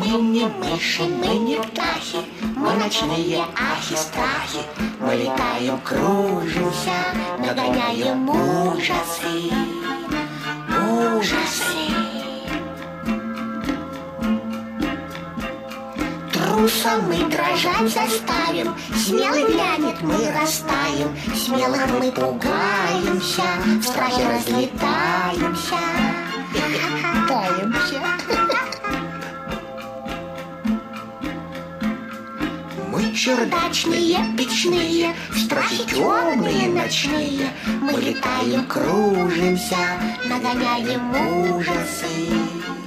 Мы не мыши, мы не птахи, мы ночные ахи-страхи. Мы летаем, кружимся, нагоняем ужасы, ужасы. Трусом мы дрожать заставим, смелый глянет, мы растаем, смелых мы пугаемся, в страхе разлетаемся. Таемся. Мы чердачные, печные, страхи темные, ночные. Мы летаем, кружимся, нагоняем ужасы.